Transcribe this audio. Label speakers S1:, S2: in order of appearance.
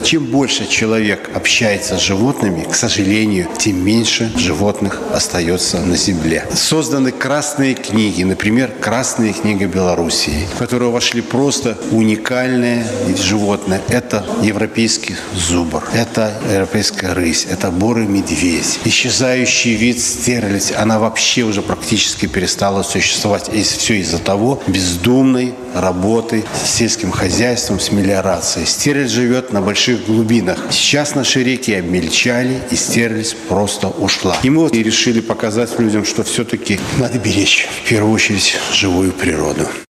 S1: Чем больше человек общается с животными, к сожалению, тем меньше животных остается на земле. Созданы красные книги, например, «Красная книга Белоруссии», в которую вошли просто уникальные животные. Это европейский зубр, это европейская рысь, это бурый медведь. Исчезающий вид стерлядь, она вообще уже практически перестала существовать. И все из-за того бездумной работы с сельским хозяйством, с мелиорацией. Стерлядь живет на больших глубинах. Сейчас наши реки обмельчали, и стерлядь просто ушла. И мы решили показать людям, что все-таки надо беречь, в первую очередь, живую природу.